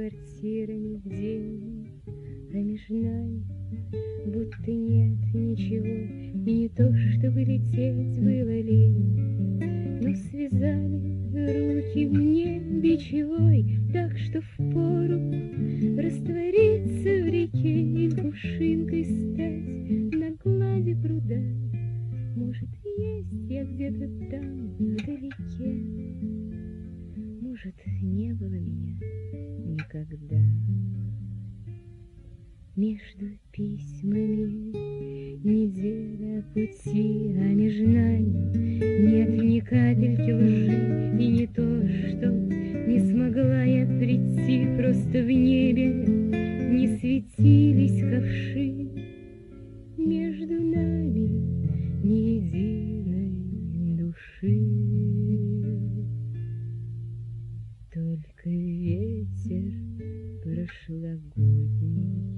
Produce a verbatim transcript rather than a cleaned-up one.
квартирами в день, промеж нами будто нет ничего, и не то, чтобы лететь было лень, но связали руки мне бичевой, так что впору раствориться в реке и кувшинкой стать на глади пруда. Может, есть я где-то там, вдалеке, может, не было меня никогда. Между письмами неделя пути, а между нами нет ни капельки лжи. И не то, что не смогла я прийти, просто в небе не светились ковши. Между нами ни единой души, только ветер прошлогодний